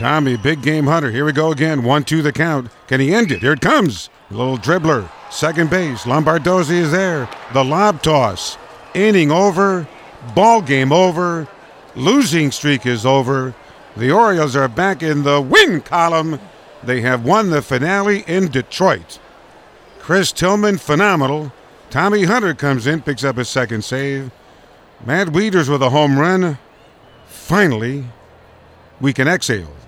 Tommy, big game hunter. Here we go again. 1-2 the count. Can he end it? Here it comes. A little dribbler. Second base. Lombardozzi is there. The lob toss. Inning over. Ball game over. Losing streak is over. The Orioles are back in the win column. They have won the finale in Detroit. Chris Tillman, phenomenal. Tommy Hunter comes in, picks up his second save. Matt Wieters with a home run. Finally, we can exhale.